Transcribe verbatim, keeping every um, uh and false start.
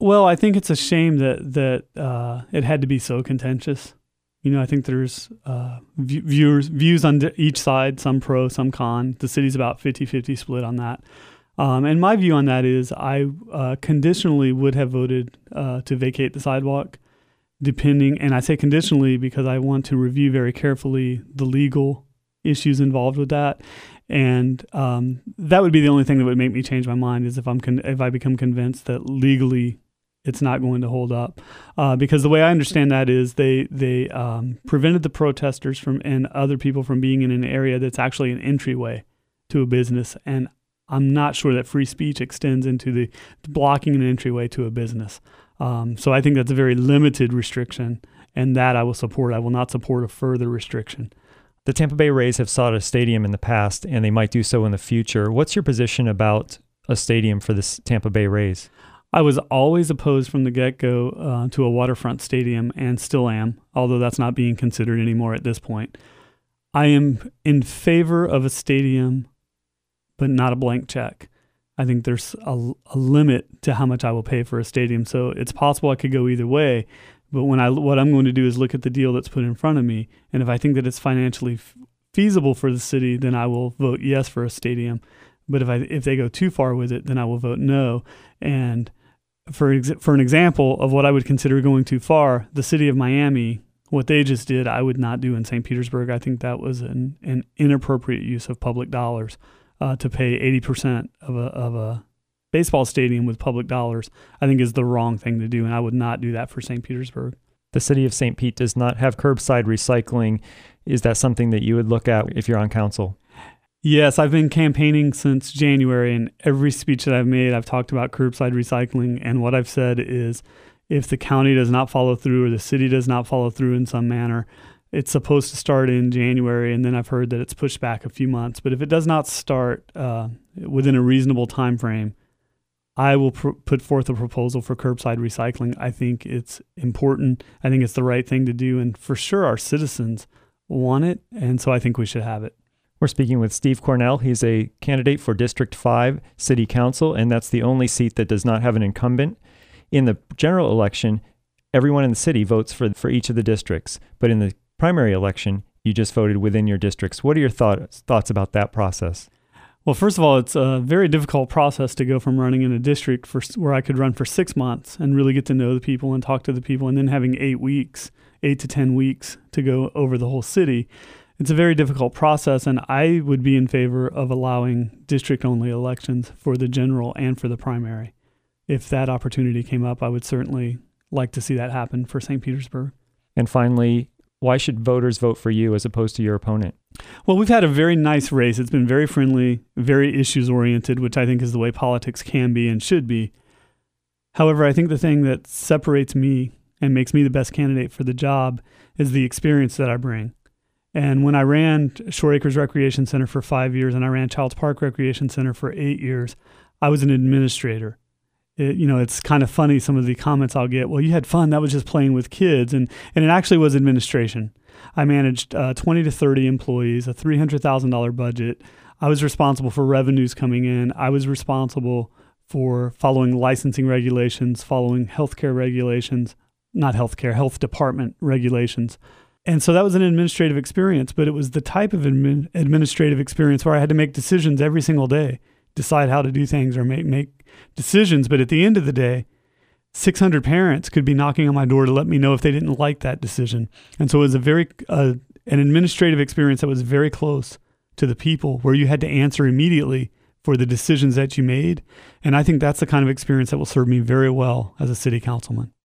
Well, I think it's a shame that that uh, it had to be so contentious. You know, I think there's uh, v- viewers views on each side, some pro, some con. The city's about fifty-fifty split on that. Um, and my view on that is I uh, conditionally would have voted uh, to vacate the sidewalk, depending, and I say conditionally because I want to review very carefully the legal issues involved with that. And um, that would be the only thing that would make me change my mind is if I'm con- if I become convinced that legally it's not going to hold up. Uh, because the way I understand that is they they um, prevented the protesters from and other people from being in an area that's actually an entryway to a business. And I'm not sure that free speech extends into the blocking an entryway to a business. Um, so I think that's a very limited restriction, and that I will support. I will not support a further restriction. The Tampa Bay Rays have sought a stadium in the past, and they might do so in the future. What's your position about a stadium for the Tampa Bay Rays? I was always opposed from the get-go uh, to a waterfront stadium, and still am, although that's not being considered anymore at this point. I am in favor of a stadium, but not a blank check. I think there's a, a limit to how much I will pay for a stadium, so it's possible I could go either way. But when I, what I'm going to do is look at the deal that's put in front of me, and if I think that it's financially f- feasible for the city, then I will vote yes for a stadium. But if I if they go too far with it, then I will vote no. And for ex- for an example of what I would consider going too far, the city of Miami, what they just did, I would not do in Saint Petersburg. I think that was an, an inappropriate use of public dollars uh, to pay eighty percent of a of a baseball stadium with public dollars. I think is the wrong thing to do, and I would not do that for Saint Petersburg. The city of Saint Pete does not have curbside recycling. Is that something that you would look at if you're on council? Yes, I've been campaigning since January, and every speech that I've made, I've talked about curbside recycling, and what I've said is if the county does not follow through or the city does not follow through in some manner, it's supposed to start in January, and then I've heard that it's pushed back a few months. But if it does not start uh, within a reasonable time frame, I will pr- put forth a proposal for curbside recycling. I think it's important. I think it's the right thing to do, and for sure our citizens want it, and so I think we should have it. We're speaking with Steve Cornell. He's a candidate for District five City Council, and that's the only seat that does not have an incumbent. In the general election, everyone in the city votes for, for each of the districts, but in the primary election, you just voted within your districts. What are your thoughts thoughts about that process? Well, first of all, it's a very difficult process to go from running in a district for, where I could run for six months and really get to know the people and talk to the people, and then having eight weeks, eight to ten weeks to go over the whole city. It's a very difficult process, and I would be in favor of allowing district-only elections for the general and for the primary. If that opportunity came up, I would certainly like to see that happen for Saint Petersburg. And finally, why should voters vote for you as opposed to your opponent? Well, we've had a very nice race. It's been very friendly, very issues-oriented, which I think is the way politics can be and should be. However, I think the thing that separates me and makes me the best candidate for the job is the experience that I bring. And when I ran Shore Acres Recreation Center for five years and I ran Childs Park Recreation Center for eight years, I was an administrator. It, you know, it's kind of funny, some of the comments I'll get, well, you had fun, that was just playing with kids. And, and it actually was administration. I managed uh, twenty to thirty employees, a three hundred thousand dollars budget. I was responsible for revenues coming in. I was responsible for following licensing regulations, following healthcare regulations, not healthcare, health department regulations. And so that was an administrative experience, but it was the type of admin, administrative experience where I had to make decisions every single day, decide how to do things or make, make decisions. But at the end of the day, six hundred parents could be knocking on my door to let me know if they didn't like that decision. And so it was a very uh, an administrative experience that was very close to the people, where you had to answer immediately for the decisions that you made. And I think that's the kind of experience that will serve me very well as a city councilman.